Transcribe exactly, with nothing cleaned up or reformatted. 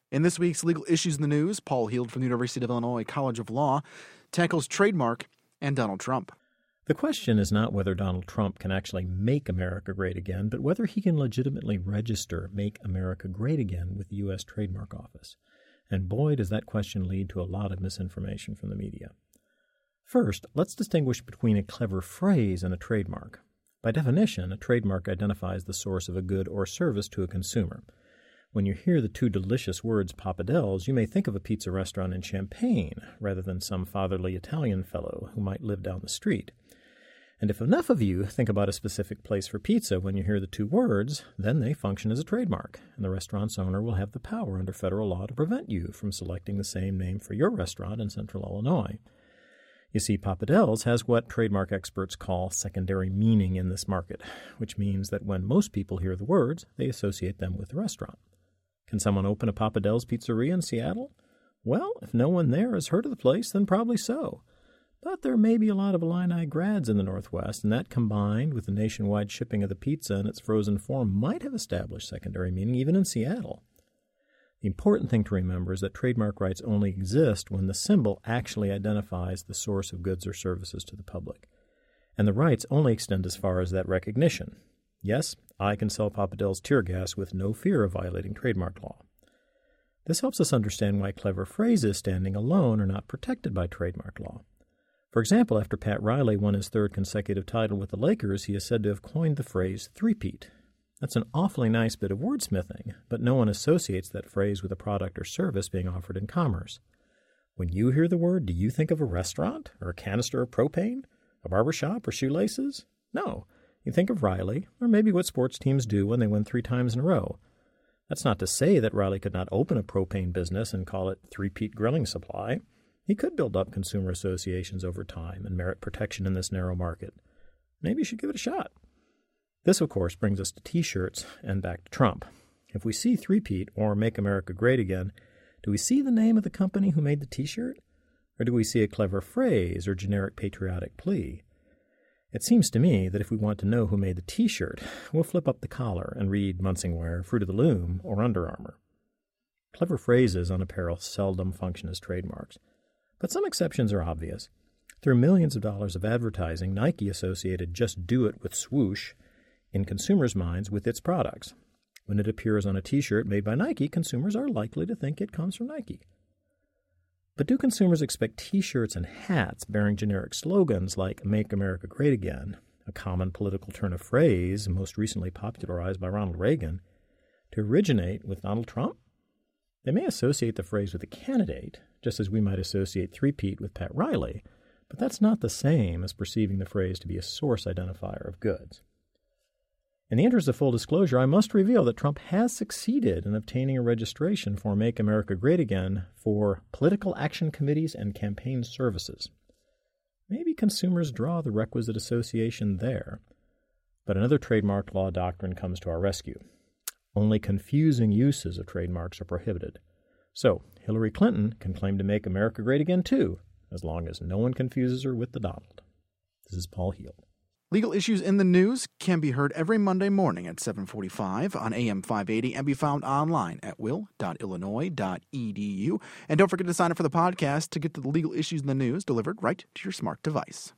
In this week's Legal Issues in the News, Paul Heald from the University of Illinois College of Law tackles trademark and Donald Trump. The question is not whether Donald Trump can actually make America great again, but whether he can legitimately register Make America Great Again with the U S Trademark Office. And boy, does that question lead to a lot of misinformation from the media. First, let's distinguish between a clever phrase and a trademark. By definition, a trademark identifies the source of a good or service to a consumer. When you hear the two delicious words Pappardelles, you may think of a pizza restaurant in Champaign rather than some fatherly Italian fellow who might live down the street. And if enough of you think about a specific place for pizza when you hear the two words, then they function as a trademark, and the restaurant's owner will have the power under federal law to prevent you from selecting the same name for your restaurant in central Illinois. You see, Pappardelles has what trademark experts call secondary meaning in this market, which means that when most people hear the words, they associate them with the restaurant. Can someone open a Pappardelles pizzeria in Seattle? Well, if no one there has heard of the place, then probably so. But there may be a lot of Illini grads in the Northwest, and that combined with the nationwide shipping of the pizza in its frozen form might have established secondary meaning even in Seattle. The important thing to remember is that trademark rights only exist when the symbol actually identifies the source of goods or services to the public. And the rights only extend as far as that recognition. Yes, I can sell Pappardelles tear gas with no fear of violating trademark law. This helps us understand why clever phrases standing alone are not protected by trademark law. For example, after Pat Riley won his third consecutive title with the Lakers, he is said to have coined the phrase three-peat. That's an awfully nice bit of wordsmithing, but no one associates that phrase with a product or service being offered in commerce. When you hear the word, do you think of a restaurant, or a canister of propane, a barber shop, or shoelaces? No. You think of Riley, or maybe what sports teams do when they win three times in a row. That's not to say that Riley could not open a propane business and call it three-peat grilling supply. He could build up consumer associations over time and merit protection in this narrow market. Maybe you should give it a shot. This, of course, brings us to T-shirts and back to Trump. If we see three-peat or Make America Great Again, do we see the name of the company who made the T-shirt? Or do we see a clever phrase or generic patriotic plea? It seems to me that if we want to know who made the T-shirt, we'll flip up the collar and read Munsingwear, Fruit of the Loom, or Under Armour. Clever phrases on apparel seldom function as trademarks, but some exceptions are obvious. Through millions of dollars of advertising, Nike associated Just Do It with swoosh in consumers' minds with its products. When it appears on a T-shirt made by Nike, consumers are likely to think it comes from Nike. But do consumers expect T-shirts and hats bearing generic slogans like Make America Great Again, a common political turn of phrase most recently popularized by Ronald Reagan, to originate with Donald Trump? They may associate the phrase with a candidate, just as we might associate three-peat with Pat Riley, but that's not the same as perceiving the phrase to be a source identifier of goods. In the interest of full disclosure, I must reveal that Trump has succeeded in obtaining a registration for Make America Great Again for political action committees and campaign services. Maybe consumers draw the requisite association there. But another trademark law doctrine comes to our rescue. Only confusing uses of trademarks are prohibited. So, Hillary Clinton can claim to make America great again too, as long as no one confuses her with the Donald. This is Paul Heald. Legal Issues in the News can be heard every Monday morning at seven forty-five on A M five eighty and be found online at will dot illinois dot e d u. And don't forget to sign up for the podcast to get the legal issues in the news delivered right to your smart device.